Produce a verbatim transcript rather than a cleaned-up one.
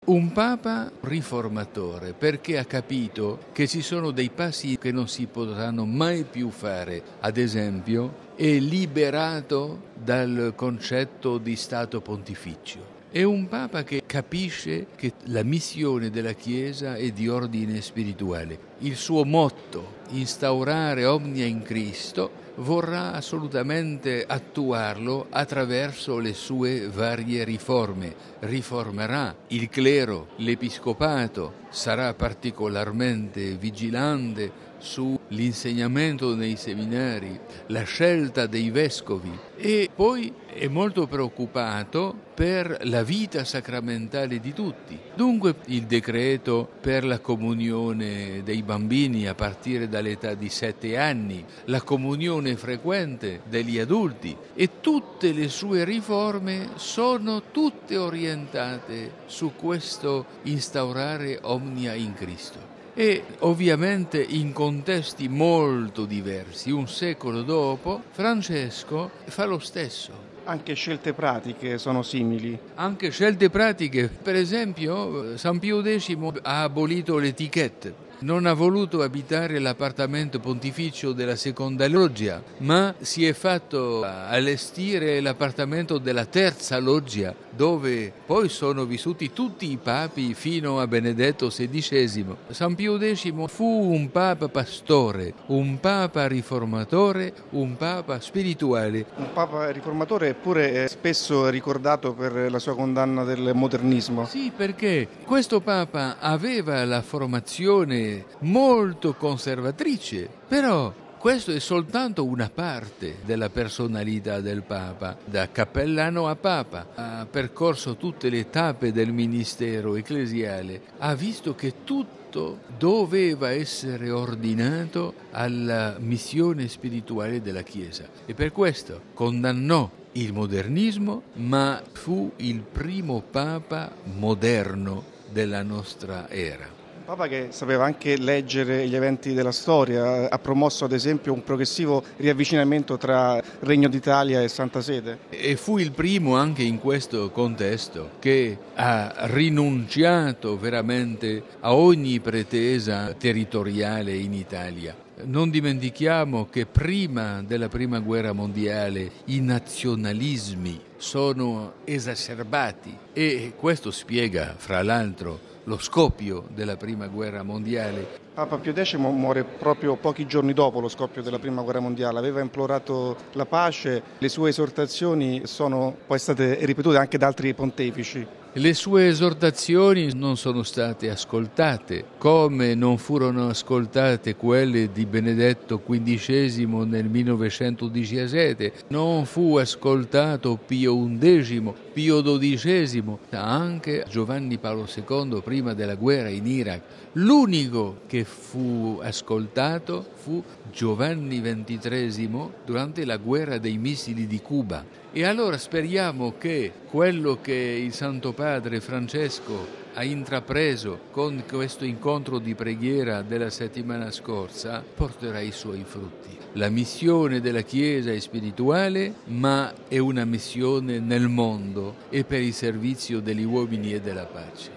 Un Papa riformatore, perché ha capito che ci sono dei passi che non si potranno mai più fare. Ad esempio, è liberato dal concetto di Stato Pontificio. È un Papa che capisce che la missione della Chiesa è di ordine spirituale. Il suo motto, instaurare omnia in Cristo, vorrà assolutamente attuarlo attraverso le sue varie riforme. Riformerà il clero, l'episcopato, sarà particolarmente vigilante sull'insegnamento nei seminari, la scelta dei vescovi e poi è molto preoccupato per la vita sacramentale di tutti. Dunque il decreto per la comunione dei bambini a partire dall'età di sette anni, la comunione frequente degli adulti e tutte le sue riforme sono tutte orientate su questo instaurare omnia in Cristo. E ovviamente in contesti molto diversi. Un secolo dopo, Francesco fa lo stesso. Anche scelte pratiche sono simili. Anche scelte pratiche. Per esempio, San Pio X ha abolito l'etichetta. Non ha voluto abitare l'appartamento pontificio della seconda loggia, ma si è fatto allestire l'appartamento della terza loggia, dove poi sono vissuti tutti i papi fino a Benedetto sedicesimo. San Pio X fu un papa pastore, un papa riformatore, un papa spirituale. Un papa riformatore eppure è spesso ricordato per la sua condanna del modernismo. Sì, perché questo papa aveva la formazione molto conservatrice, però questo è soltanto una parte della personalità del Papa. Da cappellano a Papa ha percorso tutte le tappe del ministero ecclesiale, ha visto che tutto doveva essere ordinato alla missione spirituale della Chiesa e per questo condannò il modernismo, ma fu il primo Papa moderno della nostra era. Papa che sapeva anche leggere gli eventi della storia, ha promosso ad esempio un progressivo riavvicinamento tra Regno d'Italia e Santa Sede. E fu il primo anche in questo contesto che ha rinunciato veramente a ogni pretesa territoriale in Italia. Non dimentichiamo che prima della Prima Guerra Mondiale i nazionalismi sono esacerbati e questo spiega, fra l'altro, lo scoppio della Prima Guerra Mondiale. Papa Pio X muore proprio pochi giorni dopo lo scoppio della Prima Guerra Mondiale, aveva implorato la pace, le sue esortazioni sono poi state ripetute anche da altri pontefici. Le sue esortazioni non sono state ascoltate, come non furono ascoltate quelle di Benedetto quindicesimo nel millenovecentodiciassette, non fu ascoltato Pio undicesimo, Pio dodicesimo, anche Giovanni Paolo secondo prima della guerra in Iraq. L'unico che fu ascoltato fu Giovanni ventitresimo durante la guerra dei missili di Cuba. E allora speriamo che quello che il Santo Padre Francesco ha intrapreso con questo incontro di preghiera della settimana scorsa porterà i suoi frutti. La missione della Chiesa è spirituale, ma è una missione nel mondo e per il servizio degli uomini e della pace.